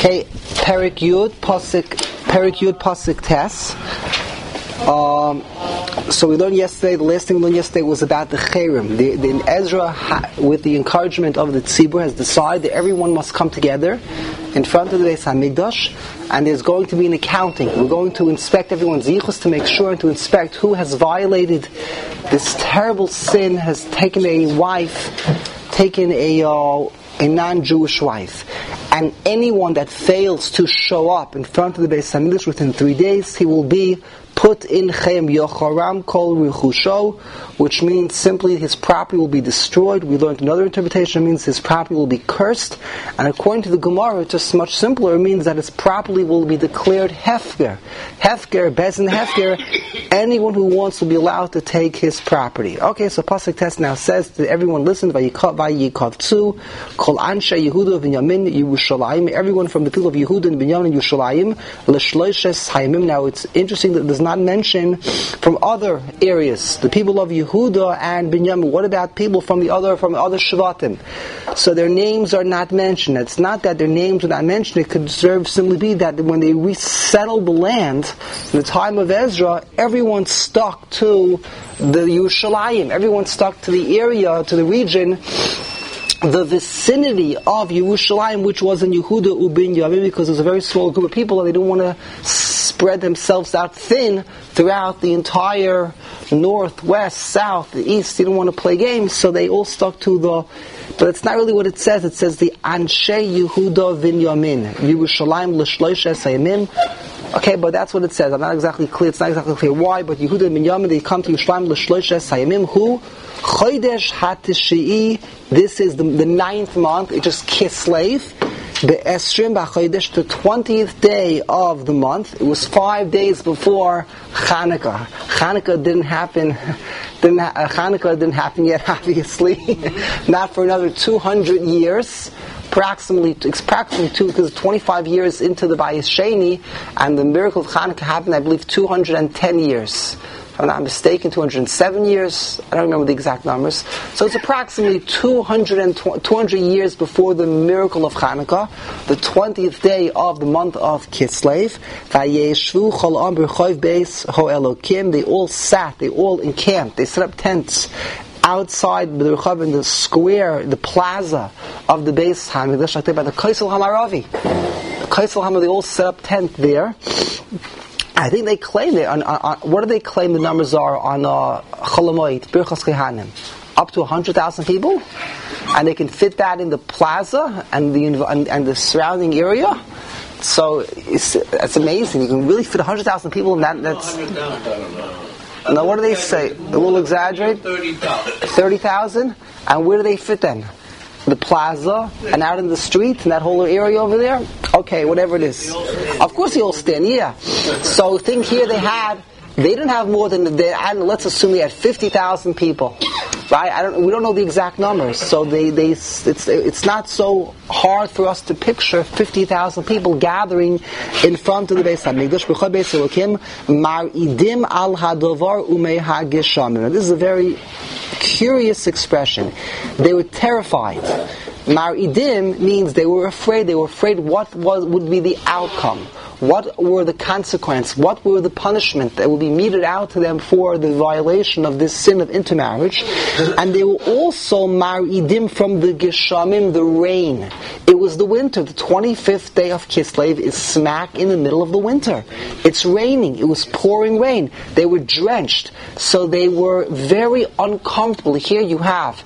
Okay, Perik Yud Pasuk Tes. So we learned yesterday, the last thing we learned yesterday was about the Cherem. The Ezra, with the encouragement of the Tzibur, has decided that everyone must come together in front of the Beis HaMikdash, and there's going to be an accounting. We're going to inspect everyone's yichus to make sure and to inspect who has violated this terrible sin, has taken a non-Jewish wife. And anyone that fails to show up in front of the Beis HaMikdash within 3 days, he will be put in Chem Yocharam Kol Ruchusho, which means simply his property will be destroyed. We learned another interpretation, it means his property will be cursed. And according to the Gemara, it's just much simpler. It means that his property will be declared Hefker. Hefker, Bezin Hefker, anyone who wants to be allowed to take his property. Okay, so Pasuk Tes now says to everyone, listen, Vayikavtzu, Kol Anshe Yehuda V'Yamin Yerushalayim, everyone from the people of Yehuda and Binyamin and Yerushalayim, L'shloishes Hayimim. Now it's interesting that there's not mention from other areas, the people of Yehuda and Binyamin. What about people from the other Shvatim? So their names are not mentioned. It's not that their names are not mentioned. It could simply be that when they resettled the land in the time of Ezra, everyone stuck to the Yerushalayim. Everyone stuck to the area, to the region, the vicinity of Yerushalayim, which was in Yehuda Ubinyamin, because it was a very small group of people and they didn't want to spread themselves out thin throughout the entire north, west, south, the east. They didn't want to play games, so they all stuck to but it's not really what it says. It says the Anshe Yehuda Binyamin, Yerushalayim L'shloishes Hayimim. Okay, but that's what it says. I'm not exactly clear. It's not exactly clear why, but Yehuda and Binyamin, they come to Yerushalayim L'shloishes Hayimim. Who? Chodesh HaTish'i. This is the 9th month. It's just Kislev. Be'esrim b'chodesh, the 20th day of the month. It was 5 days before Chanukah. Chanukah didn't happen yet, obviously. Not for another 200 years. Approximately two, because 25 years into the Bayis Sheni, and the miracle of Chanukah happened, I believe, 210 years. If I'm not mistaken, 207 years. I don't remember the exact numbers. So it's approximately 200 years before the miracle of Chanukah, the 20th day of the month of Kislev. They all sat, they all encamped, they set up tents outside the Rechav, in the square, the plaza of the Beis HaMikdash, like by the Kaisel Hamaravi. The Kaisel Hamaravi, they all set up tent there. I think they claim what do they claim the numbers are on Cholamoid, Birchas Kehanim? Up to 100,000 people? And they can fit that in the plaza and the surrounding area? So it's amazing. You can really fit 100,000 people in that. Now what do they say? They will exaggerate? 30,000? And where do they fit then? The plaza and out in the street and that whole area over there? Okay, whatever it is. Of course they all stand, yeah. So think here they didn't have more than, let's assume they had 50,000 people. Right? We don't know the exact numbers. So it's not so hard for us to picture 50,000 people gathering in front of the Beis HaMikdash. B'chol Beis Elokim, mar'idim al hadovar umei hageshamim. This is a very curious expression. They were terrified. Mar'idim means they were afraid. They were afraid what would be the outcome. What were the consequences? What were the punishment that would be meted out to them for the violation of this sin of intermarriage? And they were also mar'idim from the geshamim, the rain. It was the winter. The 25th day of Kislev is smack in the middle of the winter. It's raining. It was pouring rain. They were drenched. So they were very uncomfortable. Here you have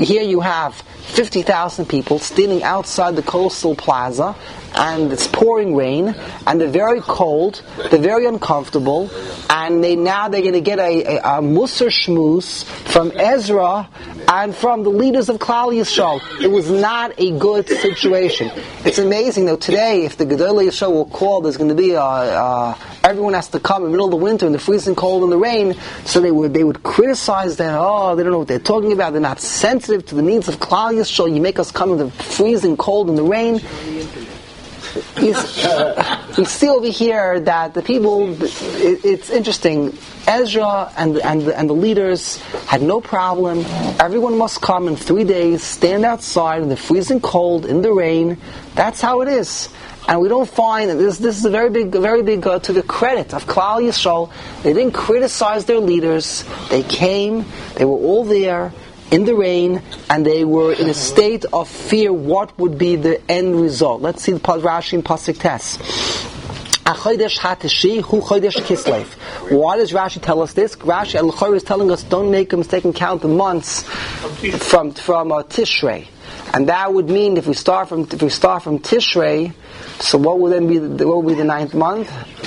50,000 people standing outside the coastal plaza, and it's pouring rain, and they're very cold, they're very uncomfortable, and they're going to get a Musar Shmuz from Ezra and from the leaders of Klal Yisrael. It was not a good situation. It's amazing though, today, if the Gedolei Yisrael will call, there's going to be everyone has to come in the middle of the winter in the freezing cold and the rain, so they would criticize them. They don't know what they're talking about, they're not sensitive to the needs of Klal Yisrael, you make us come in the freezing cold and the rain. you see over here that the people, it's interesting. Ezra and the leaders had no problem. Everyone must come in 3 days, stand outside in the freezing cold, in the rain. That's how it is. And we don't find this is a very big to the credit of Klal Yisrael. They didn't criticize their leaders. They came. They were all there in the rain, and they were in a state of fear. What would be the end result? Let's see the Rashi in Pasuk Tes. Achodesh Hatishi Hu Chodesh Kislev. Why does Rashi tell us this? Rashi Al-Khor is telling us don't make a mistake and count the months from Tishrei, and that would mean if we start from Tishrei, so what would then be the 9th month?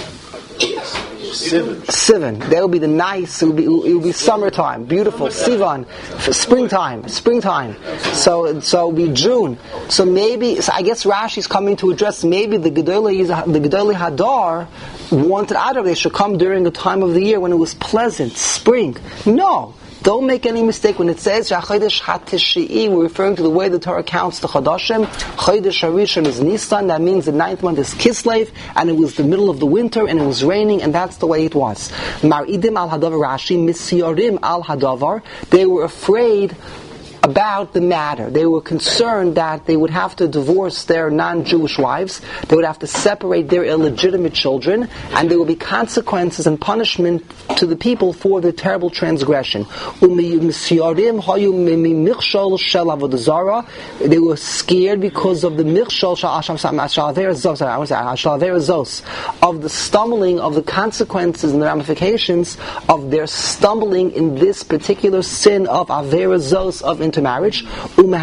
Sivan. That will be the nice. It will be summertime, beautiful. Sivan, springtime. So it'll be June. So I guess Rashi is coming to address maybe the Gedolei Hadar wanted out of it. They should come during a time of the year when it was pleasant, spring. No. Don't make any mistake when it says Chodesh HaTishii. We're referring to the way the Torah counts the Chodashim. Chodesh HaRishon is Nisan. That means the 9th month is Kislev, and it was the middle of the winter, and it was raining, and that's the way it was. Mar'idim al Hadavar Rashi Misyorim al Hadavar. They were afraid about the matter. They were concerned that they would have to divorce their non-Jewish wives, they would have to separate their illegitimate children, and there would be consequences and punishment to the people for their terrible transgression. They were scared because of the michshol of the stumbling, of the consequences and the ramifications of their stumbling in this particular sin of Avera Zos, of intermarriage. Umin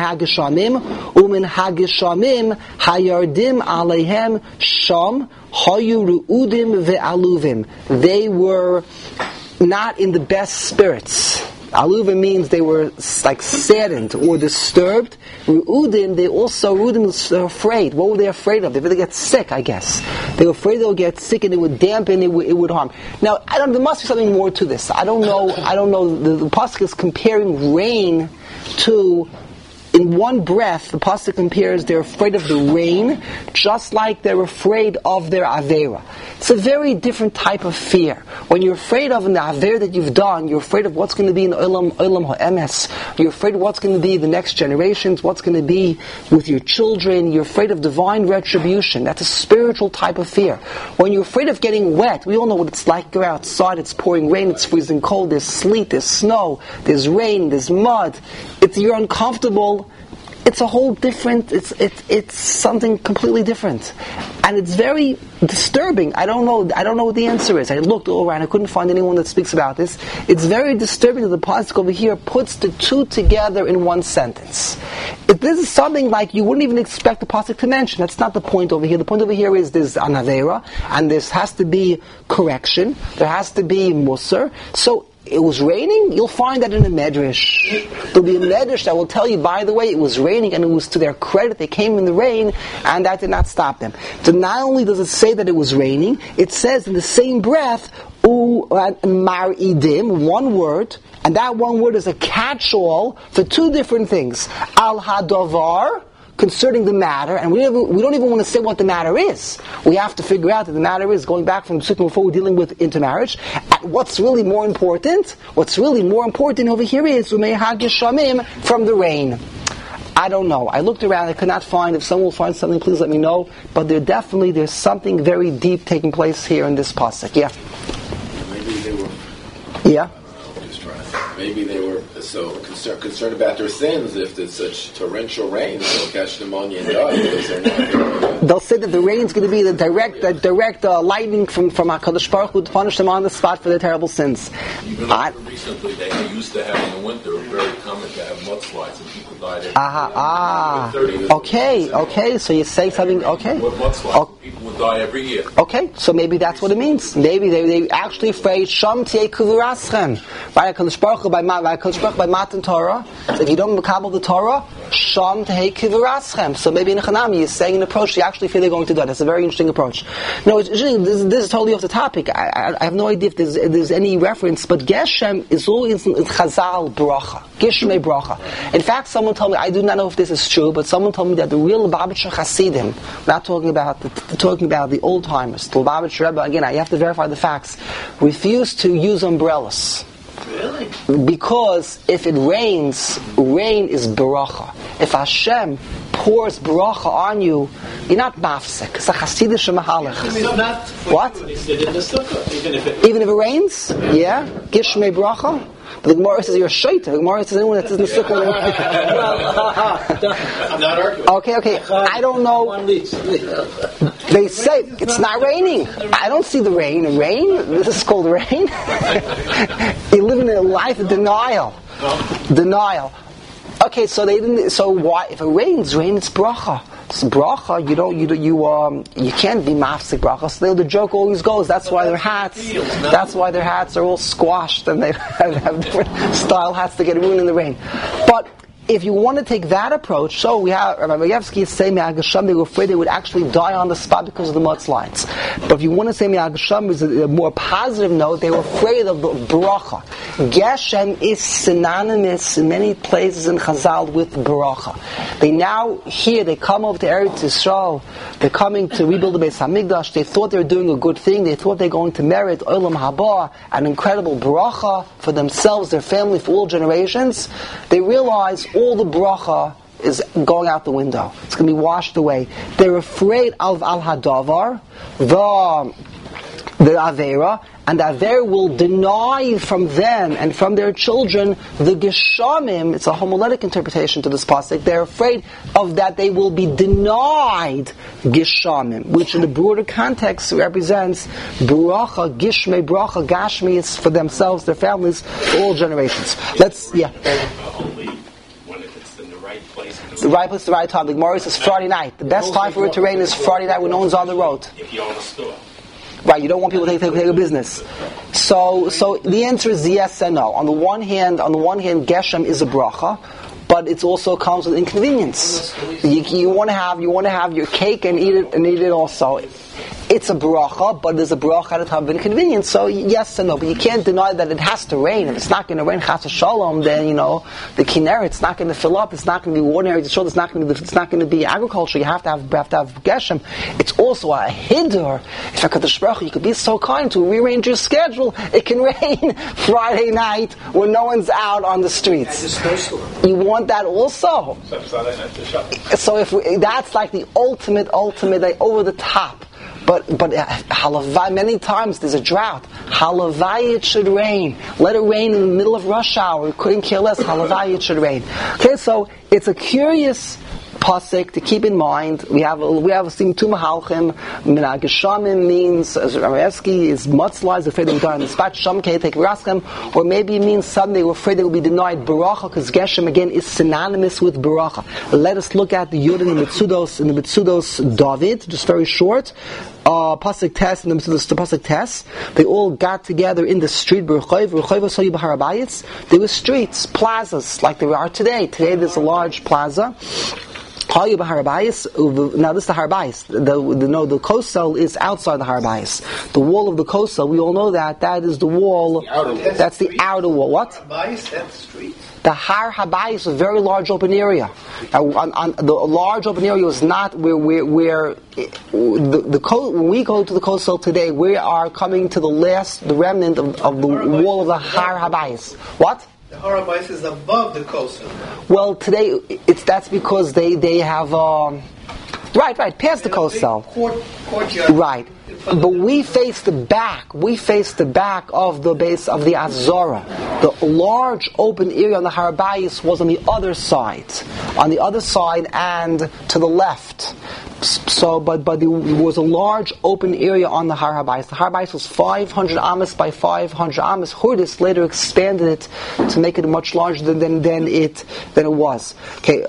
hagishamim hayardim aleihem sham hayu ru'udim ve'aluvim. They were not in the best spirits. Aluvim means they were like saddened or disturbed. Ru'udim, Ru'udim was afraid. What were they afraid of? They would get sick, I guess. They were afraid they would get sick and it would dampen, it would harm. Now, there must be something more to this. I don't know. The pasuk is comparing rain to, in one breath, the pasuk compares they're afraid of the rain, just like they're afraid of their avera. It's a very different type of fear. When you're afraid of an avera that you've done, you're afraid of what's going to be in olam ha'emes. You're afraid of what's going to be the next generations, what's going to be with your children. You're afraid of divine retribution. That's a spiritual type of fear. When you're afraid of getting wet, we all know what it's like. Go outside, it's pouring rain, it's freezing cold, there's sleet, there's snow, there's rain, there's mud. You're uncomfortable. It's a whole different. It's something completely different, and it's very disturbing. I don't know what the answer is. I looked all around. I couldn't find anyone that speaks about this. It's very disturbing that the pasuk over here puts the two together in one sentence. If this is something like you wouldn't even expect the pasuk to mention, that's not the point over here. The point over here is there's an avera, and there has to be correction. There has to be musar. So. It was raining, you'll find that in a medrash. There'll be a medrash that will tell you, by the way, it was raining, and it was to their credit, they came in the rain, and that did not stop them. So not only does it say that it was raining, it says in the same breath, mar'idim, one word, and that one word is a catch-all for two different things. Al hadavar, concerning the matter, and we don't even want to say what the matter is. We have to figure out that the matter is, going back from the sukkim before we're dealing with intermarriage, and what's really more important over here is Umei Hagishamim, from the rain. I don't know. I looked around, I could not find. If someone will find something, please let me know. But there's something very deep taking place here in this pasuk. Yeah. Maybe they were. Yeah. Maybe they were so concerned about their sins. If there's such torrential rain, they'll catch pneumonia and die because they're not. They'll say that the rain's going to be the direct lightning from HaKadosh Baruch Hu to punish them on the spot for their terrible sins. Even recently, they used to have in the winter, very common to have mudslides, and people died every year. Okay. So you say something. Okay. With mudslides, people would die every year. Okay, so maybe that's what it means. Maybe they actually afraid Sham Tiei Kuvuraschem. Right, HaKadosh Baruch Hu by Matan Torah. So if you don't makabel the Torah, Sham tehei kivaraschem. So maybe in Hanami is saying an approach you actually feel they're going to die. That's a very interesting approach. No, this is totally off the topic. I have no idea if there's any reference, but Geshem is always in Chazal bracha. Gishmei bracha. In fact, someone told me, I do not know if this is true, but someone told me that the real Lubavitcher Hasidim, not talking about the old timers, the Lubavitcher Rebbe, again, I have to verify the facts, refused to use umbrellas. Really? Because if it rains, rain is baracha. If Hashem pours baracha on you, you're not mafsek. It's a chassidish mahalach. What? Even if it rains? Yeah? Gishmei bracha? But the Gemara says you're a shaita. The Gemara says anyone that says Nesukah. I'm not arguing. Okay. I don't know. They say it's not raining. I don't see the rain. Rain? This is called rain? You're living a life of denial. Denial. Okay, so they didn't. So why? If it rains, rain it's bracha. So bracha, you can't be mafsik bracha. So the joke always goes. That's why their hats are all squashed and they have different style hats to get ruined in the rain. But if you want to take that approach, so we have Rabbi Mayevsky saying Me'agasham, they were afraid they would actually die on the spot because of the mudslides. But if you want to say Me'agasham is a more positive note, they were afraid of the bracha. Geshem is synonymous in many places in Chazal with bracha. They come over to Eretz Yisrael, they're coming to rebuild the Beis HaMikdash, they thought they were doing a good thing, they thought they were going to merit Olam Haba, an incredible bracha for themselves, their family, for all generations. They realized all the bracha is going out the window. It's going to be washed away. They're afraid of al-hadavar, the avera, and the avera will deny from them and from their children the geshamim. It's a homiletic interpretation to this pasuk. They're afraid of that they will be denied geshamim, which in the broader context represents bracha, gishmei bracha, gashmi is for themselves, their families, for all generations. The right place, the right time. The Gemara says Friday night. The best time for it to rain is Friday night when no one's on the road. If you own a store. Right, you don't want people to take a business. So the answer is yes and no. On the one hand, Geshem is a bracha, but it also comes with inconvenience. You want to have your cake and eat it also. It's a bracha, but there's a bracha at a time of inconvenience. So yes and no, but you can't deny that it has to rain. If it's not going to rain, chas v'shalom, then the Kinneret's not going to fill up. It's not going to be ordinary. It's not going to be agriculture. You have to have Geshem. It's also a hidur. If HaKadosh Baruch Hu, you could be so kind to rearrange your schedule. It can rain Friday night when no one's out on the streets. You want that also. So that's like the ultimate, like over the top. But halavai, many times there's a drought. Halavai, it should rain. Let it rain in the middle of rush hour. We couldn't care less. Halavai, it should rain. Okay, so it's a curious pasuk to keep in mind. We have seen two mahalchim. Me'agasham means, as Rameevsky is mutzlais, afraid they will die on the spot. Sham kei take raschem, or maybe it means suddenly they were afraid they will be denied baracha, because Geshem again is synonymous with baracha. Let us look at the Yud in the Mitzudos David, just very short. Pasuk Tes and the Pasuk Tes, they all got together in the street. There were streets, plazas, like there are today. Today there's a large plaza. Now this is the Harbayis. The Kosel is outside the Harbayis. The wall of the Kosel, we all know that is the wall. That's the outer wall. What? Harbayis, that's street. The Har Habayis is a very large open area. Now, the large open area is not where when we go to the Kosel today, we are coming to the remnant of the wall of the Har Habayis. What? The Har Habayis is above the Kosel. Well, today that's because they have right past the Kosel. Courtyard. Right. But we face the back. We face the back of the base of the Azora. The large open area on the Har Habayis was on the other side. On the other side and to the left. So, but there was a large open area on the Har Habayis. The Har Habayis was 500 amas by 500 amas. Hurdis later expanded it to make it much larger than it was. Okay,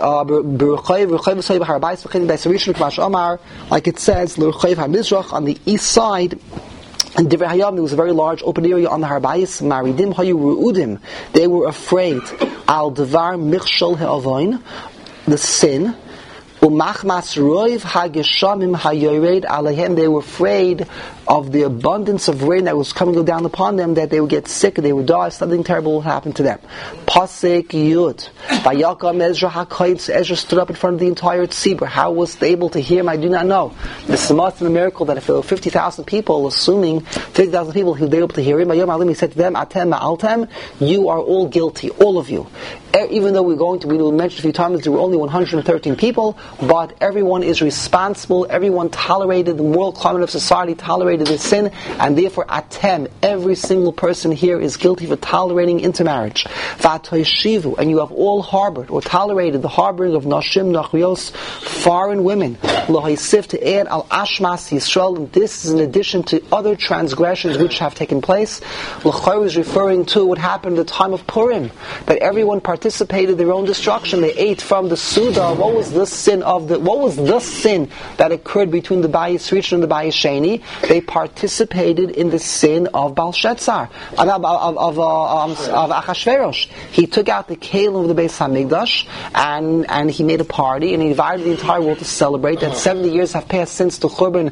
like it says, on the east side. And Divrei Hayam, there was a very large open area on the Har Habayis. Maridim hayu ru'udim. They were afraid. Al devar michshol ha'avoin. the sin. Umachmas roiv hageshamim hayored alehem. They were afraid of the abundance of rain that was coming down upon them, that they would get sick, they would die, something terrible would happen to them. Pasek Yud. Vayakam Ezra HaKoyim. Ezra stood up in front of the entire tzibur. How was they able to hear him? I do not know. This must be a miracle that if there were 50,000 people, assuming 50,000 people, he was able to hear him. He said to them, Atem ma'altem, you are all guilty, all of you. Even though we mentioned a few times there were only 113 people, but everyone is responsible, everyone tolerated, the moral climate of society tolerated the sin, and therefore Atem, every single person here is guilty for tolerating intermarriage. V'atoishivu, and you have all harbored or tolerated the harboring of Nashim Nachrios, foreign women. Lohaisif to add al Ashmas Yisrael, and this is in addition to other transgressions which have taken place. L'chayr is referring to what happened at the time of Purim, that everyone participated in their own destruction. They ate from the Suda. What was the sin that occurred between the Bayis Rishon and the Bayis Sheni? They participated in the sin of Belshazzar, of Achashverosh. He took out the kelim of the Beis Hamikdash and he made a party and he invited the entire world to celebrate that 70 years have passed since the Churban,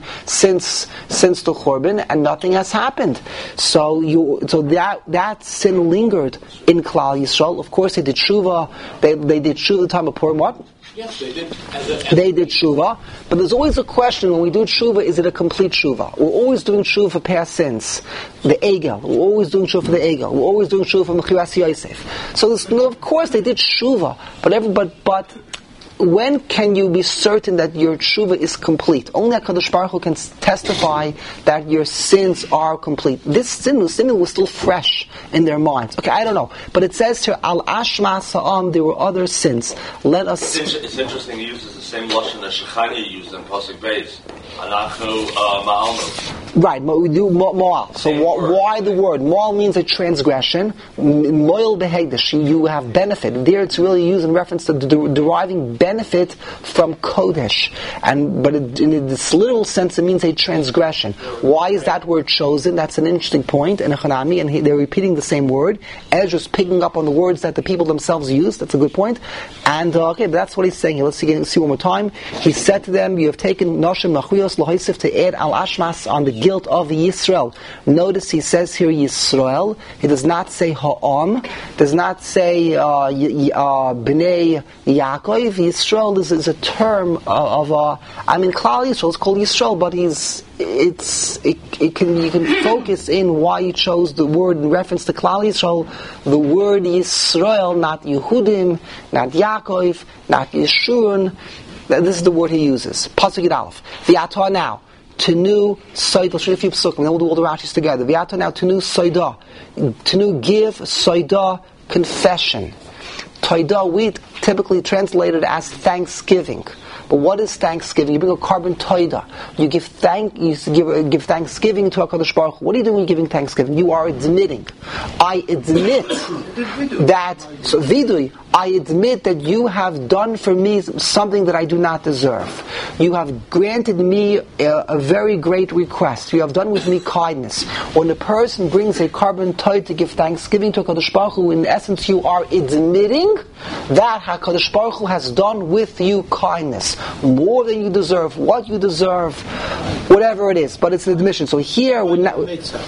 and nothing has happened. So that sin lingered in Klal Yisrael. Of course, they did tshuva. They did tshuva the time of Purim. What? Yes, they did. They did tshuva, but there's always a question when we do tshuva: is it a complete tshuva? We're always doing tshuva for past sins, the egel. We're always doing tshuva for the egel. We're always doing tshuva for Mechiras Yosef. So, of course, they did tshuva, but when can you be certain that your tshuva is complete? Only HaKadosh Baruch Hu can testify that your sins are complete. This sin was still fresh in their minds. Okay, I don't know. But it says here, Al Ashma Sa'am, there were other sins. Let us... It's interesting, he uses the same lashon that Shechania used in Pasuk Beis. Anachu Ma'alnu. Right, but we do Mo'al. So why the word? Mo'al means a transgression. Mo'al behegdish, you have benefit. There it's really used in reference to deriving benefit from Kodesh. But in this literal sense it means a transgression. Why is that word chosen? That's an interesting point in Hanami, and they're repeating the same word. Ezra's picking up on the words that the people themselves used. That's a good point. And but that's what he's saying here. Let's see one more time. He said to them, you have taken Nashim Nachuyos Lohaisif to add Al Ashmas on the guilt of Yisrael. Notice he says here Yisrael. He does not say Ha'am. Does not say Bnei Yaakov. Yisrael is a term of Klal Yisrael is called Yisrael, but you can focus in why you chose the word in reference to Klal Yisrael. The word Yisrael, not Yehudim, not Yaakov, not Yeshurun. This is the word he uses. Pasuk Yud Aleph. V'yatah now. Tenu Soida. Let's read a few psukim, and then we'll do all the Rashis together. V'yatah now. Tenu Soida. Tenu give Soida confession. Toida we typically translated as thanksgiving. But what is thanksgiving? You bring a carbon toida. You give thanksgiving to HaKadosh Baruch Hu. What are you doing when you're giving thanksgiving? You are admitting. I admit that. So vidui. I admit that you have done for me something that I do not deserve. You have granted me a very great request. You have done with me kindness. When a person brings a carbon toid to give thanksgiving to HaKadosh Baruch Hu, in essence you are admitting that HaKadosh Baruch Hu has done with you kindness. More than you deserve, what you deserve, whatever it is. But it's an admission. So here we're not...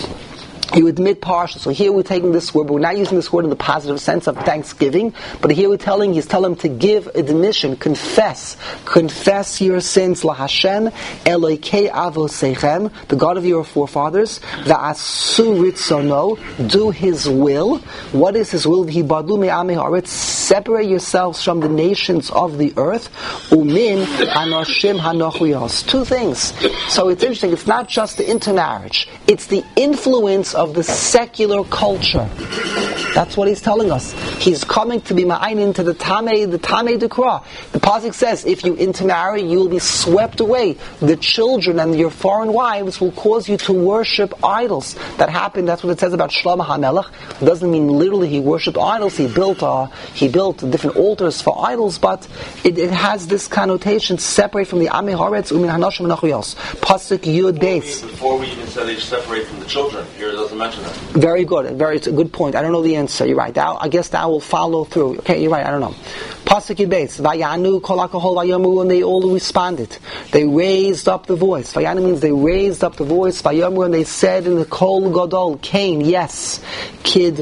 You admit partial. So here we're taking this word, but we're not using this word in the positive sense of thanksgiving. But here he's telling him to give admission, confess your sins. La Hashem Elokei Avosechem, the God of your forefathers. Va'asu ritzono, do His will. What is His will? V'hibadu me'amei haaretz, separate yourselves from the nations of the earth. Umin hanashim hanochuyos. Two things. So it's interesting. It's not just the intermarriage. It's the influence of the secular culture. That's what he's telling us. He's coming to be ma'ayin to the Tamei Dekra. The pasuk says, if you intermarry, you will be swept away. The children and your foreign wives will cause you to worship idols. That happened. That's what it says about Shlomo HaMelech. It doesn't mean literally he worshipped idols. He built different altars for idols, but it has this connotation: separate from the Amei Haaretz Umin Hanashim Nachuyos. Pasuk Yud Beis. Before we even said they separate from the children, here it doesn't mention that. Very good. It's a good point. I don't know the answer answer. You're right. I guess that will follow through. Okay, you're right. I don't know. Pasuk Yibetz. Vayanu kol hakahol vayamu, and they all responded. They raised up the voice. Vayanu means they raised up the voice. Vayamu, and they said in the kol gadol, Cain, yes, kid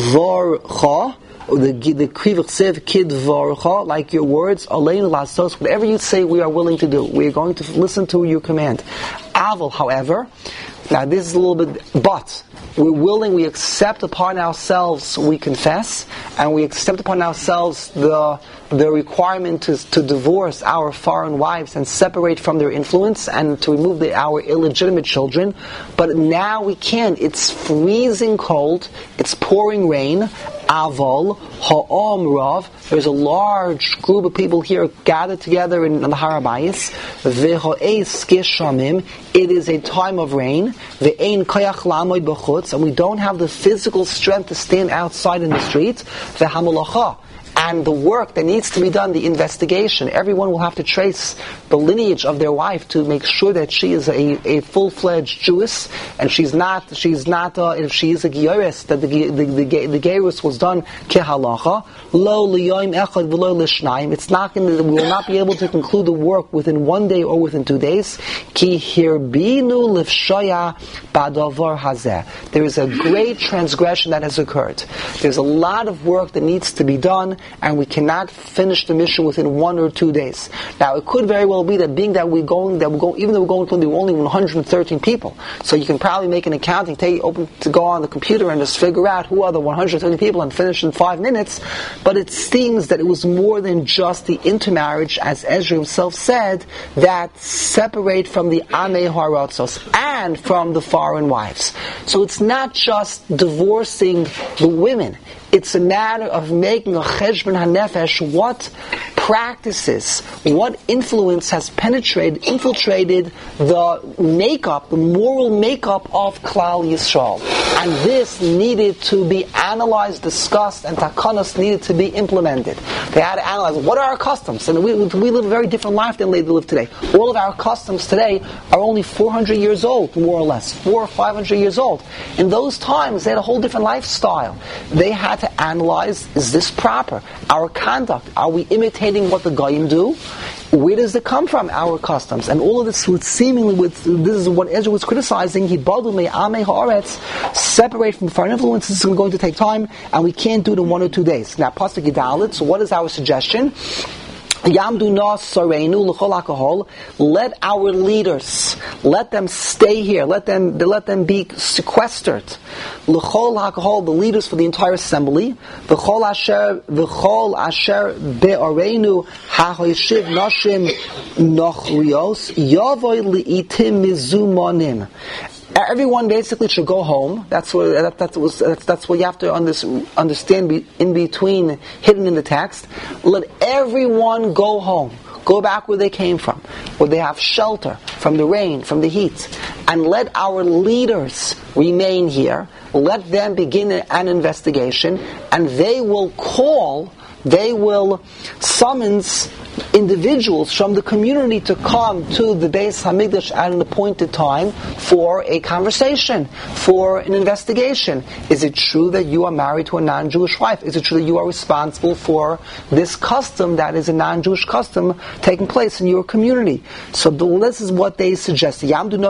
vorcha. The krivach sev kid vorcha, like your words, aleinu lasos. Whatever you say, we are willing to do. We are going to listen to your command. Aval, however, now this is a little bit, but we're willing, we accept upon ourselves, we confess, and we accept upon ourselves the requirement to divorce our foreign wives and separate from their influence and to remove our illegitimate children. But now we can't. It's freezing cold. It's pouring rain. Aval ha'om rav. There's a large group of people here gathered together on the Har HaBayis. V'ha'es geshamim. It is a time of rain. Ve'ein koyach la'amoid b'chutz. And we don't have the physical strength to stand outside in the street. Ve'hamalacha. And the work that needs to be done, the investigation, everyone will have to trace the lineage of their wife to make sure that she is a full-fledged Jewess, and she's not. If she is a Gioris, that the Geirus was done kehalacha. Lo liyoim echad v'lo lishnayim. It's not going to. We will not be able to conclude the work within 1 day or within 2 days. Ki hirbinu lifshoya badavar hazeh. There is a great transgression that has occurred. There's a lot of work that needs to be done, and we cannot finish the mission within 1 or 2 days. Now, it could very well be that even though we're going to be only 113 people, so you can probably make an accounting, go on the computer and just figure out who are the 130 people and finish in 5 minutes. But it seems that it was more than just the intermarriage, as Ezra himself said, that separate from the Amei Haratzos and from the foreign wives. So it's not just divorcing the women. It's a matter of making a cheshbon hanefesh. What practices, what influence has infiltrated the makeup, the moral makeup of Klal Yisrael. And this needed to be analyzed, discussed, and takanos needed to be implemented. They had to analyze, what are our customs? And we live a very different life than they live today. All of our customs today are only 400 years old, more or less, 400 or 500 years old. In those times, they had a whole different lifestyle. They had to analyze, is this proper? Our conduct, are we imitating what the Goyim do? Where does it come from, our customs? And all of this this is what Ezra was criticizing, separate from foreign influences. This is going to take time, and we can't do it in 1 or 2 days. Now, Pasuk Yudalit, so what is our suggestion? Yamdu nas sarenu l'chol hakahol. Let our leaders, let them stay here. Let them be sequestered. L'chol hakahol, the leaders for the entire assembly. V'chol asher be'arenu ha'hoishiv nashim nochrios yavoy li'itim mizumonim. Everyone basically should go home. That's what you have to understand in between, hidden in the text. Let everyone go home. Go back where they came from, where they have shelter from the rain, from the heat. And let our leaders remain here. Let them begin an investigation, and they will summons individuals from the community to come to the Beis Hamikdash at an appointed time for a conversation, for an investigation. Is it true that you are married to a non-Jewish wife? Is it true that you are responsible for this custom that is a non-Jewish custom taking place in your community? So this is what they suggest. And all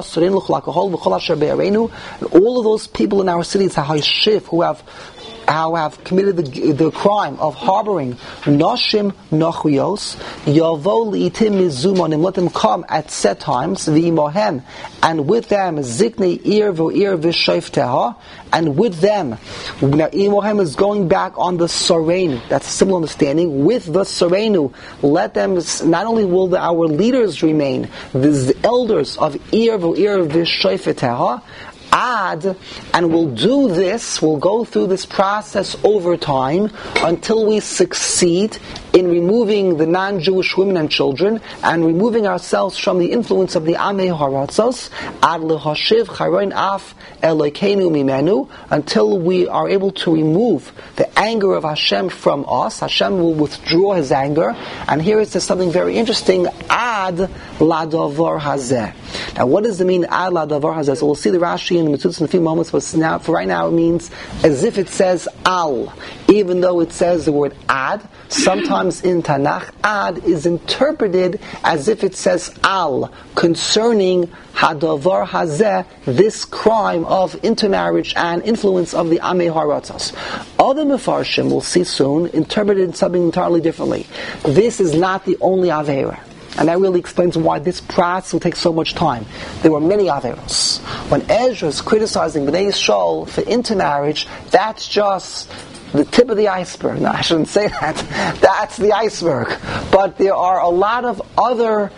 of those people in our cities who have committed the crime of harboring Noshim Nochrios, Yavo Li'itim Mizumonim, let them come at set times, V'imohem, and with them, Ziknei Ir V'ir V'shoifteha, and with them, now Imohem is going back on the Soreinu, that's a similar understanding, with the Soreinu, let them, not only will our leaders remain, the elders of Ir V'ir V'shoifteha, and we'll go through this process over time until we succeed in removing the non-Jewish women and children and removing ourselves from the influence of the Amei Haratzos ad lehoshiv charoin af Elokeinu mimenu, until we are able to remove the anger of Hashem from us. Hashem will withdraw His anger, and here it says something very interesting, ad ladavar hazeh. And what does it mean, ad la davar hazeh? So we'll see the Rashi in the Metzudos in a few moments, but now, for right now it means as if it says al. Even though it says the word ad, sometimes in Tanakh, ad is interpreted as if it says al, concerning hadavar hazeh, this crime of intermarriage and influence of the Amei Haratzos. Other Mefarshim, we'll see soon, interpreted something entirely differently. This is not the only Aveira. And that really explains why this pras will take so much time. There were many Averos. When Ezra is criticizing Bnei Yisrael for intermarriage, that's just the tip of the iceberg. No, I shouldn't say that. That's the iceberg. But there are a lot of other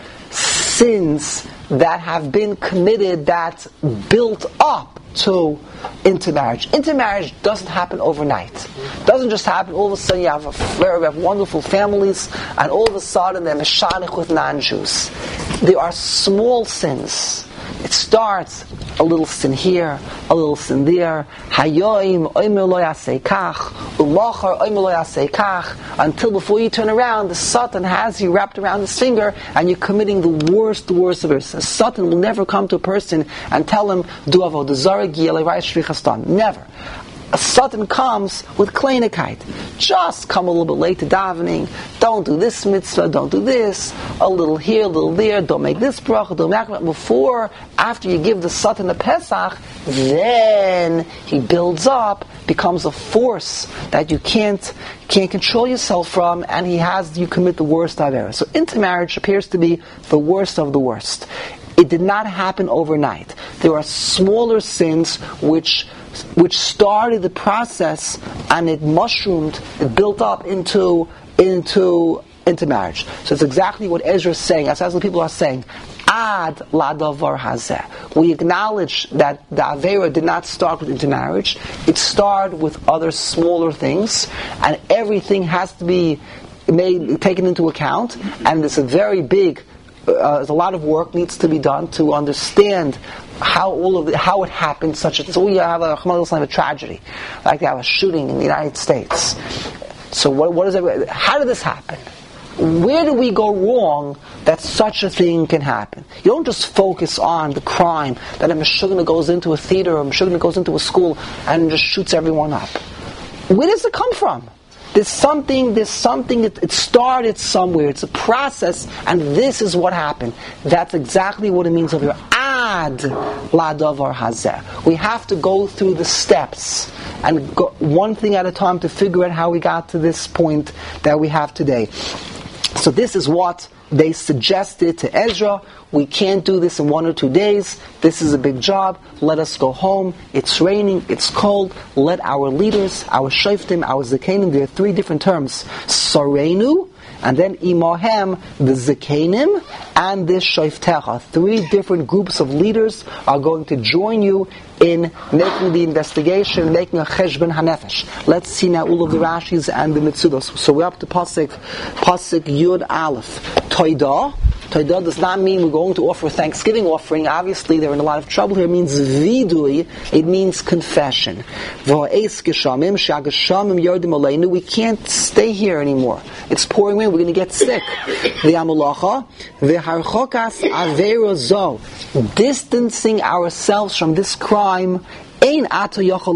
sins that have been committed that built up to intermarriage. Intermarriage doesn't happen overnight. It doesn't just happen all of a sudden you have wonderful families and all of a sudden they're meshadich with non-Jews. There are small sins. It starts a little sin here, a little sin there. Hayoim oimer lo yasei kach, ulachar oimer lo yasei kach. Until before you turn around, the Satan has you wrapped around his finger, and you're committing the worst of it. The Satan will never come to a person and tell him, "Du avodah zarah giyalei shvichastan." Never. A Satan comes with kleinigkeit. Just come a little bit late to davening. Don't do this mitzvah. Don't do this. A little here, a little there. Don't make this bracha. Don't make that. Before, after you give the Satan a Pesach, then he builds up, becomes a force that you can't control yourself from, and he has you commit the worst of errors. So intermarriage appears to be the worst of the worst. It did not happen overnight. There are smaller sins which started the process, and it mushroomed, it built up into marriage. So it's exactly what Ezra is saying. As the people are saying, ad la davar hazeh. We acknowledge that the Aveira did not start with intermarriage. It started with other smaller things, and everything has to be taken into account. And it's a very big. There's a lot of work needs to be done to understand how it happened. So we have a tragedy, like they have a shooting in the United States. So what is it? How did this happen? Where do we go wrong that such a thing can happen? You don't just focus on the crime that a Meshugana goes into a theater or a Meshugana goes into a school and just shoots everyone up. Where does it come from? There's something, it started somewhere. It's a process, and this is what happened. That's exactly what it means over here. Ad la davar hazeh. We have to go through the steps and go one thing at a time to figure out how we got to this point that we have today. So this is what they suggested to Ezra. We can't do this in 1 or 2 days. This is a big job. Let us go home. It's raining. It's cold. Let our leaders, our shoftim, our zakenim, there are 3 different terms. Sarenu, and then imahem, the zakenim, and the shoftecha. 3 different groups of leaders are going to join you in making the investigation, making a cheshbon hanefesh. Let's see now all of the Rashis and the Metzudos. So we're up to Pasuk Yud Aleph. Toidah. Toidah does not mean we're going to offer a Thanksgiving offering. Obviously, they're in a lot of trouble here. It means vidui. It means confession. We can't stay here anymore. It's pouring rain. We're going to get sick. Distancing ourselves from this crime. You can't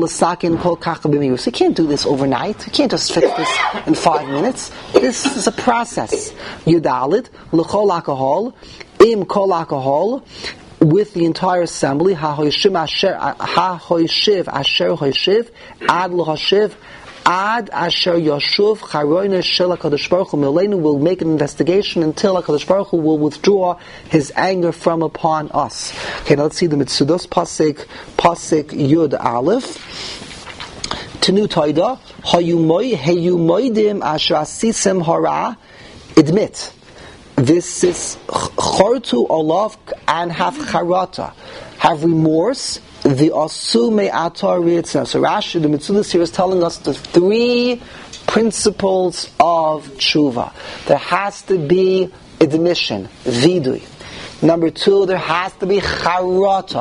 do this overnight. You can't just fix this in 5 minutes. This is a process. Yudalit, l'chol alcohol, im kol alcohol, with the entire assembly, ha-hoishiv asher hoishiv, ad l'hoshiv, ad asher yoshuv, charoina shel HaKadosh Baruch Hu milenu, will make an investigation until HaKadosh Baruch Hu will withdraw His anger from upon us. Okay, now let's see the Metzudos, Pasuk Yud Aleph. Tenu Toida, hayumoidim asher asisem hara, admit. This is chortu olav and have charata, have remorse. The asu me'atar ritzah. So Rashi, the Metzudos here is telling us the 3 principles of tshuva. There has to be admission, vidui. Number 2, there has to be charata,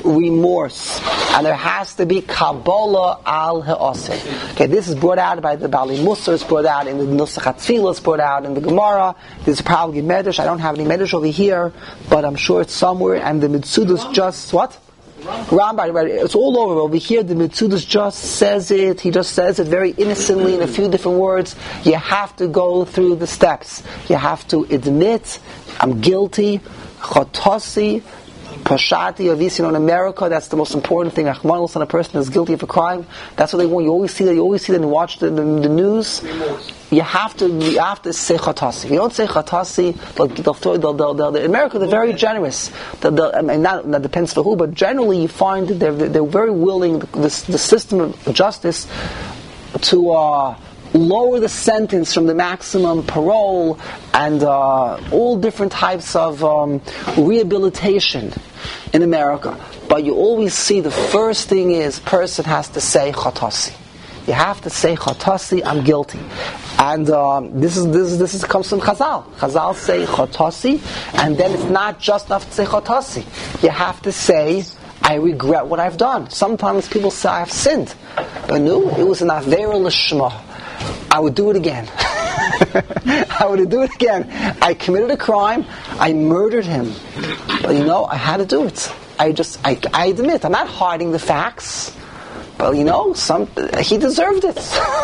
remorse. And there has to be Kabbalah al ha'aseh. Okay, this is brought out by the Bali Musar, it's brought out in the Nusach HaTfilah, it's brought out in the Gemara. This is probably Medrash. I don't have any Medrash over here, but I'm sure it's somewhere. And the Mitzudas just, what? Rambam, right? It's all over here. The Mitzudas just says it. He just says it very innocently in a few different words. You have to go through the steps. You have to admit, I'm guilty, chotasi, Pashati, obviously, in America, that's the most important thing. When a person is guilty of a crime, that's what they want. You always see that. You always see that. And watch the news. You have to say chatasi. If you don't say chatasi, they'll in America they're very generous. That depends for who, but generally you find that they're very willing. The system of justice to lower the sentence from the maximum parole and all different types of rehabilitation in America. But you always see the first thing is person has to say chatasi. You have to say chatasi, I'm guilty. And this comes from Chazal. Chazal say chatasi, and then it's not just enough to say chatasi. You have to say, I regret what I've done. Sometimes people say I've sinned. But no, it was an avera l'shma. I would do it again. I would do it again. I committed a crime. I murdered him. But I had to do it. I admit, I'm not hiding the facts. But he deserved it.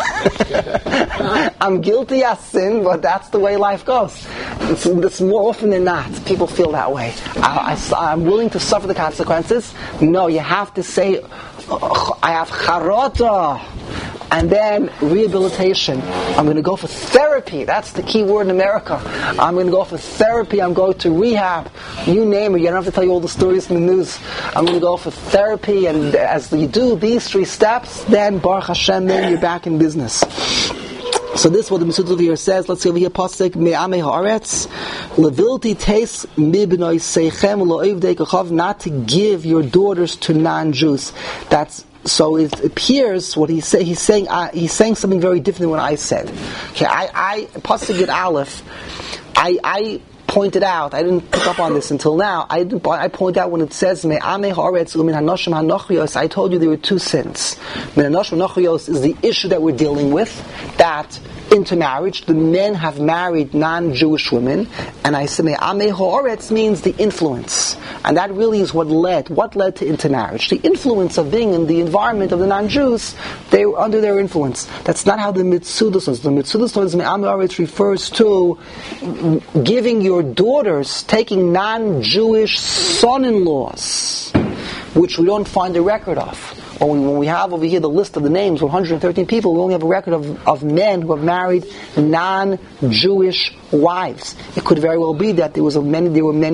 I'm guilty as sin, but that's the way life goes. It's more often than not, people feel that way. I'm willing to suffer the consequences. No, you have to say, I have charata. And then rehabilitation. I'm going to go for therapy. That's the key word in America. I'm going to go for therapy. I'm going to rehab. You name it. You don't have to tell you all the stories in the news. I'm going to go for therapy. And as you do these 3 steps, then Baruch Hashem, then you're back in business. So this is what the Mesud over here says. Let's see over here. Pasuk me'amei haaretz levilti teis mibnoi seichem lo'ivdei kachav, not to give your daughters to non-Jews. So it appears what he's saying something very different than what I said. Okay, I Pasuk Yud Aleph, I pointed out, I didn't pick up on this until now. I pointed out when it says Me'amei haaretz u'min hanoshim hanochrios, I told you there were 2 sins. Min hanoshim hanochrios is the issue that we're dealing with, that intermarriage, the men have married non-Jewish women, and I say Me'amei haaretz means the influence. And that really is what led to intermarriage. The influence of being in the environment of the non-Jews, they were under their influence. That's not how the Mitzudas was. The Mitzudas was Me'amei haaretz refers to giving your daughters, taking non-Jewish son-in-laws, which we don't find a record of. When we have over here the list of the names, 113 people, we only have a record of men who have married non-Jewish wives. It could very well be that there were many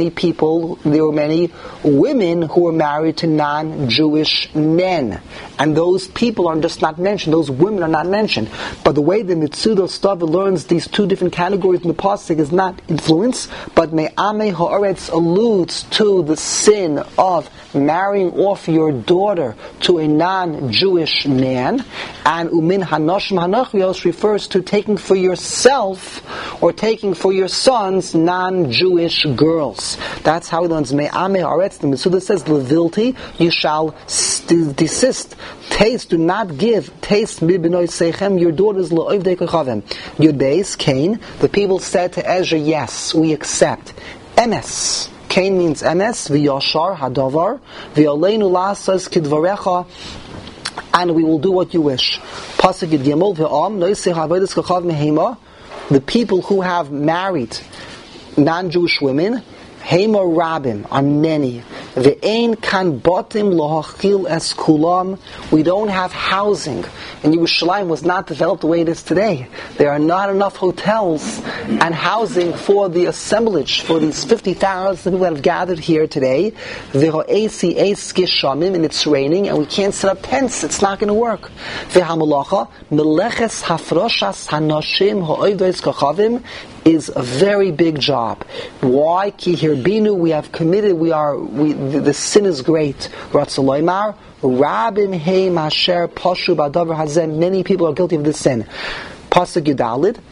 women who were married to non-Jewish men. And those people are just not mentioned, those women are not mentioned. But the way the Mitzudah Stava learns these 2 different categories in the Pasuk is not influence, but Me'amei haaretz alludes to the sin of marrying off your daughter to a non-Jewish man, and umin hanoshim hanochrios refers to taking for yourself or taking for your sons non-Jewish girls. That's how he learns Me'amei haaretz. The Mitzudah says levilti, you shall desist. Taste, do not give. Taste mibnoi seichem, your daughters lo'ivdei kachavim. Yud Beis, Cain, the people said to Ezra, yes, we accept. Emes. Cain means emes, v'yashar hadavar, v'yoleinu la'asas kidvarecha, and we will do what you wish. Pasuk Yud Gimel, v'am noisei ha'avodas kachav mehema, the people who have married non-Jewish women, hema rabim, are many. Ve'ein kan botim lohachil es kulam, we don't have housing. And Yerushalayim was not developed the way it is today. There are not enough hotels and housing for the assemblage, for these 50,000 people that have gathered here today. Ve'ho'esi es gishamim, and it's raining, and we can't set up tents. It's not going to work. Ve'hamalacha, meleches hafroshas hanoshim ho'oivdos kachavim, is a very big job. Why? Ki hirbinu, we have committed, the sin is great. Ratzaloymar, Rabim Heim Asher Pashu Badavar Hazem, many people are guilty of this sin. Pasuk Yudalid,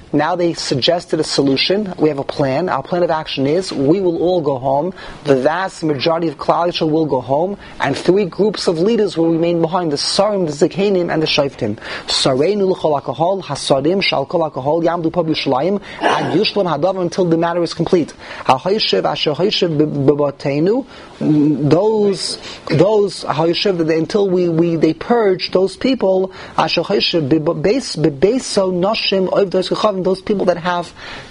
Now they suggested a solution. We have a plan. Our plan of action is we will all go home. The vast majority of Klal Yisrael will go home, and 3 groups of leaders will remain behind: the Sarim, the Zikanim, and the Shoftim. Sareinu l'chol alcohol, Hasarim shal kol alcohol, Yamdu pa b'Yushalayim, ad Yushlam hadavar, until the matter is complete. Ha-Hayishev asher Hayishev b'Bateinu, those Hayishev, until they purge those people, asher Hayishev b'Beiso Noshim oiv dos Kechavim, those people that have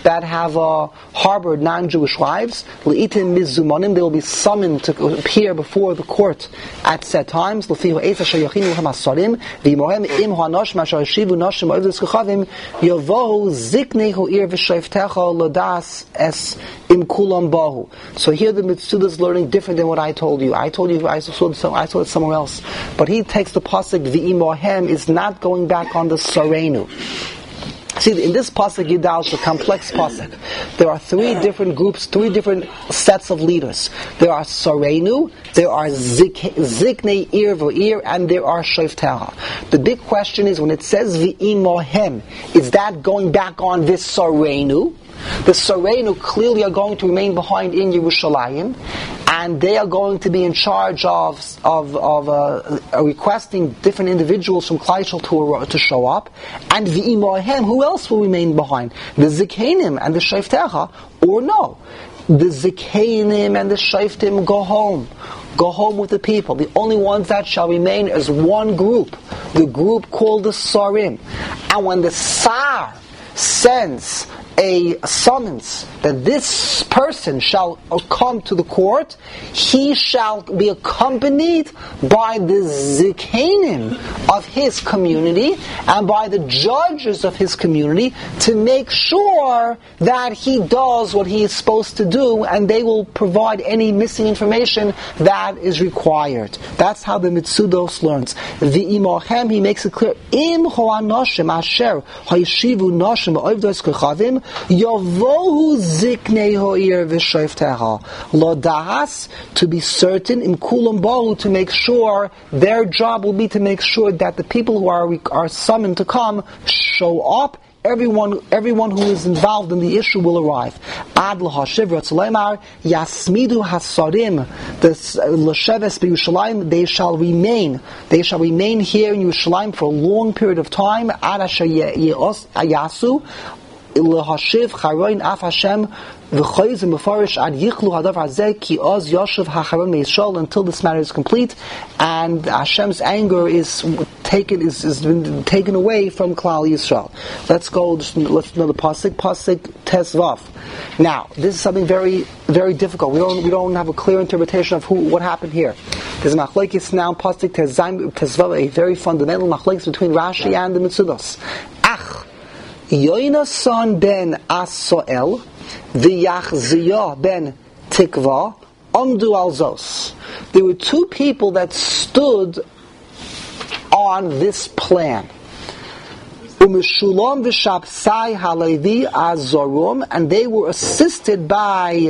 harbored non-Jewish wives, Le'itim mizumanim, they will be summoned to appear before the court at set times. L'fihu eitz asher yachinu l'hem hasarim, v'imohem im ha'noshim asher yeshivu noshim oiv dos Kechavim, yovohu ziknei ho'ir v'shoftecha l'das es im kulam bahu. So here the Mitzuda is learning different than what I told you. I saw it somewhere else. But he takes the pasuk, v'imohem is not going back on the Sareinu. See, in this pasuk Yidal, it's a complex pasuk. There are 3 different groups, 3 different sets of leaders. There are Sareinu, there are Ziknei Ir V'ir, and there are Shoftecha. The big question is, when it says V'imohem, is that going back on this Sareinu? The Sareinu clearly are going to remain behind in Yerushalayim, and they are going to be in charge of requesting different individuals from Klal Yisrael to show up. And V'imohem, who else will remain behind? The Zikanim and the Shoftecha, or no? The Zikanim and the Shoftim go home. Go home with the people. The only ones that shall remain is one group, the group called the Sarim. And when the Sar sends a summons that this person shall come to the court, he shall be accompanied by the zikanim of his community and by the judges of his community to make sure that he does what he is supposed to do, and they will provide any missing information that is required. That's how the Mitzudos learns. V'imohem, he makes it clear, im ho'anoshim asher ha'yeshivu noshim ba'ovdos kechavim Yovohu ziknei ho'ir v'shoftecha lodahas, to be certain, in kulam bahu, to make sure their job will be to make sure that the people who are summoned to come show up. Everyone who is involved in the issue will arrive. Ad l'hashiv ratzleimar yasmidu hasarim, the l'sheves b'Yushalayim, they shall remain here in Yerushalayim for a long period of time. Ad asher yasu l'hashiv charoin af Hashem v'choyz mefarish ad yichlu hadavar hazeh ki oz yoshev hacharon meYisrael, until this matter is complete and Hashem's anger is been taken away from Klal Yisrael. Let's know the pasuk Tezvav. Now, this is something very, very difficult. We don't have a clear interpretation of what happened here. There's a machlokes now, pasuk Tezvav, a very fundamental machlokes between Rashi and the Mitzudos. Yonasan ben Asoel v'Yachziyah ben Tikva amdu al zos. There were 2 people that stood on this plan. U'Mishulam v'Shabsai halevi azorum, and they were assisted by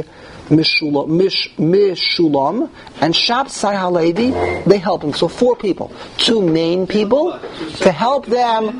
Mishulam and Shabsai halevi. They helped him. So 4 people, 2 main people to help them.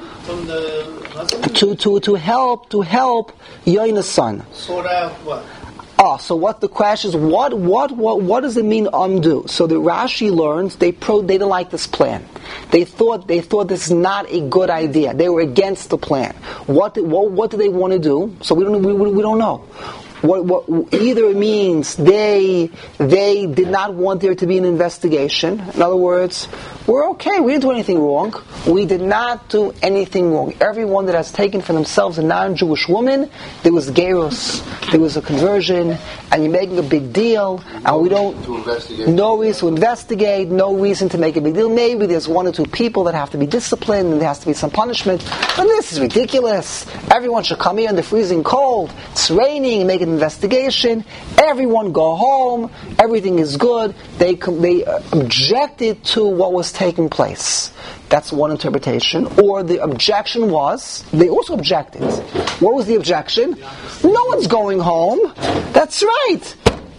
To help Yonasan. Sort of what? So what the question is, what does it mean undo? So the Rashi learns they didn't like this plan. They thought this is not a good idea. They were against the plan. What do they want to do? So we don't know. What either it means they did not want there to be an investigation. In other words, we're okay, we didn't do anything wrong. We did not do anything wrong. Everyone that has taken for themselves a non-Jewish woman, there was gerus, there was a conversion, and you're making a big deal, and we don't, no reason to investigate, no reason to make a big deal. Maybe there's 1 or 2 people that have to be disciplined, and there has to be some punishment, but this is ridiculous. Everyone should come here in the freezing cold, it's raining, make an investigation, everyone go home, everything is good. They objected to what was taking place. That's one interpretation. Or the objection was, they also objected. What was the objection? No one's going home. That's right.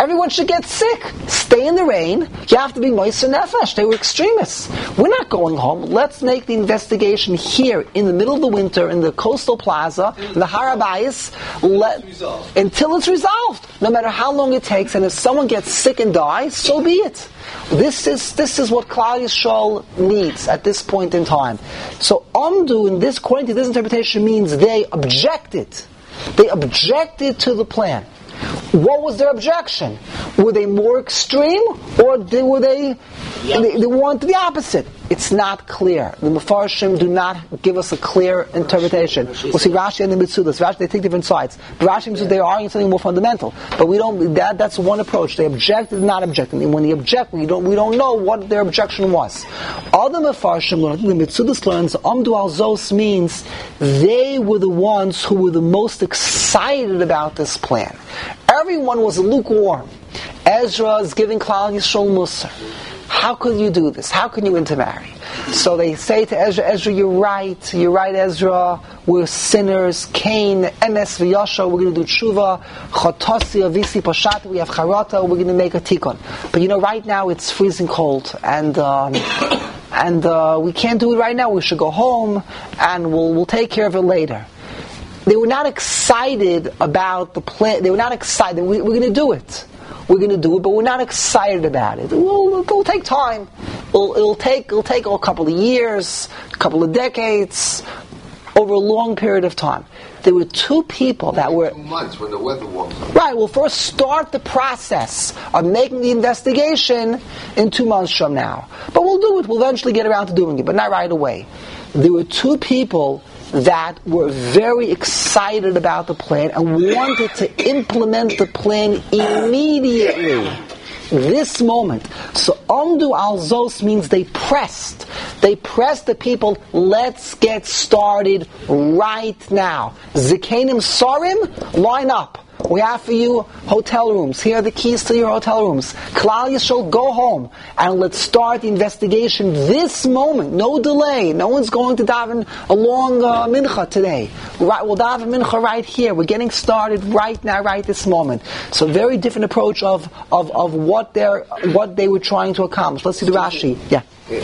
Everyone should get sick. Stay in the rain. You have to be moiser nefesh. They were extremists. We're not going home. Let's make the investigation here in the middle of the winter in the coastal plaza, the Har HaBayis, until it's resolved. No matter how long it takes, and if someone gets sick and dies, so be it. This is what Klal Yisrael needs at this point in time. So Amdu, in this, according to this interpretation, means they objected. They objected to the plan. What was their objection? Were they more extreme, or were they wanted the opposite? It's not clear. The Mefarshim do not give us a clear interpretation. We'll see Rashi and the Mitzudas. Rashi, they take different sides. But Rashi says they're arguing something more fundamental. But we don't. That's one approach. They objected, not objecting. And when they object, we don't know what their objection was. Other Mefarshim learn. The Mitzudas learns Amdu al Zos means they were the ones who were the most excited about this plan. Everyone was lukewarm. Ezra is giving Klal Yisrael Musar. How could you do this? How can you intermarry? So they say to Ezra, you're right, Ezra, we're sinners, Cain, Emes v'Yasha, we're going to do tshuva, Chotasi, Avisi, Pashat, we have Charata, we're going to make a tikkun. But right now it's freezing cold, and we can't do it right now, we should go home, and we'll take care of it later. They were not excited about the plan, they were not excited, we're going to do it. We're going to do it, but we're not excited about it. It'll take time. It'll take a couple of years, a couple of decades, over a long period of time. There were two people that were 2 months when the weather warms up. Right. We'll first start the process of making the investigation in 2 months from now. But we'll do it. We'll eventually get around to doing it, but not right away. There were two people that were very excited about the plan and wanted to implement the plan immediately. This moment. So Amdu al Zos means they pressed the people, let's get started right now. Zikanim Sorim, line up. We have for you hotel rooms. Here are the keys to your hotel rooms. Klal Yisrael, go home and let's start the investigation this moment. No delay. No one's going to daven a long mincha today. Right, we'll daven mincha right here. We're getting started right now, right this moment. So very different approach of what they were trying to accomplish. Let's see the Rashi. Yeah.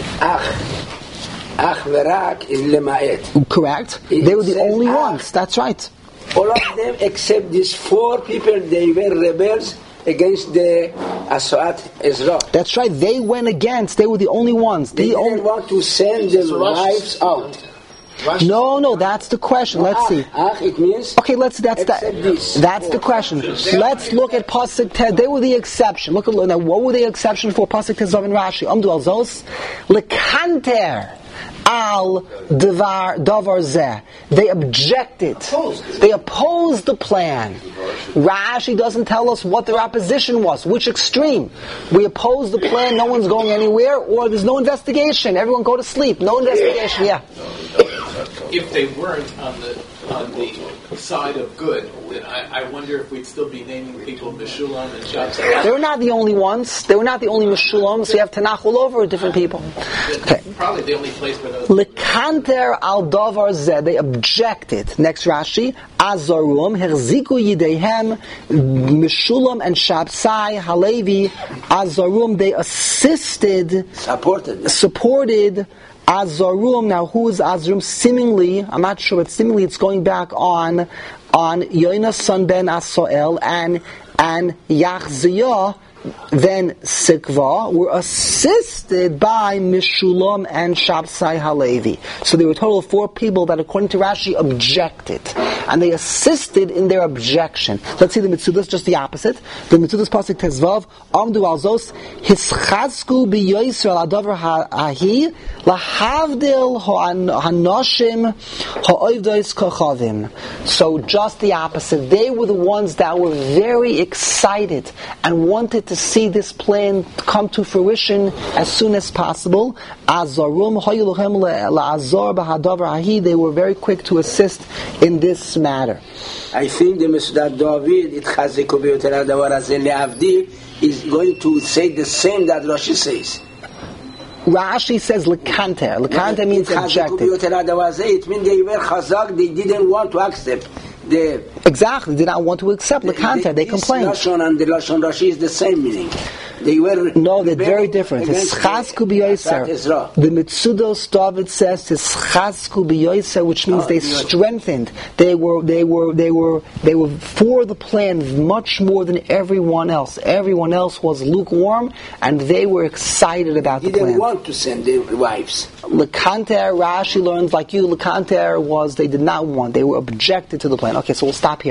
Ach verak is lema'et. Correct. They were the only ones. That's right. All of them except these 4 people, they were rebels against the Asat Ezra. That's right, they went against, they were the only ones. They didn't want to send their wives out. No, that's the question. Let's see. It means that's the question. Let's look at Pasuk Ted. They were the exception. Look at now. What were the exception for Pasuk Tezav and Rashi? Amdu al Zos lekanter al davar zeh. They objected. They opposed the plan. Rashi doesn't tell us what their opposition was, which extreme. We oppose the plan, no one's going anywhere, or there's no investigation. Everyone go to sleep. No investigation. Yeah. If they weren't on the side of good, then I wonder if we'd still be naming people Meshulam and Shabbat. They were not the only ones. They were not the only Meshulams. We have Tanakh all over different people. Okay. Probably the only place where those... Lekanter al davar zeh. They objected. Next Rashi. Azarum herziku yidehem Meshulam and Shabsai Halevi. Azarum. They supported Azarum. Now, who is Azarum? Seemingly, I'm not sure, but seemingly it's going back on Yonas son ben Asoel and Yachziyah, then Sikva, were assisted by Meshulam and Shabsai Halevi. So there were a total of 4 people that, according to Rashi, objected. And they assisted in their objection. Let's see the Mitzudas, just the opposite. The Mitzudas Pasuk Tezvav, Amdu al Zos, Hischazku biyoyisrael adavar hahi, lahavdil hanoshim ha'oivdois kochavim. So just the opposite. They were the ones that were very excited and wanted to see this plan come to fruition as soon as possible. Azarum hayuluhem la'azor b'hadavar hahi. They were very quick to assist in this matter. I think the Meshudat David is going to say the same that Rashi says. Rashi says lekanter. Lekanter means objective. It means they were chazak. They didn't want to accept. Exactly, did not want to accept Lekanta. They complained. Lashon and the Lashon Rashi is the same meaning. They were they're very different. The Mitzudos David says Hischazku b'yoser, which means they strengthened. They were for the plan much more than everyone else. Everyone else was lukewarm, and they were excited about the plan. They didn't want to send their wives. Lekanter, Rashi learns like you. Lekanter was they did not want. They were objected to the plan. Okay, so we'll stop here.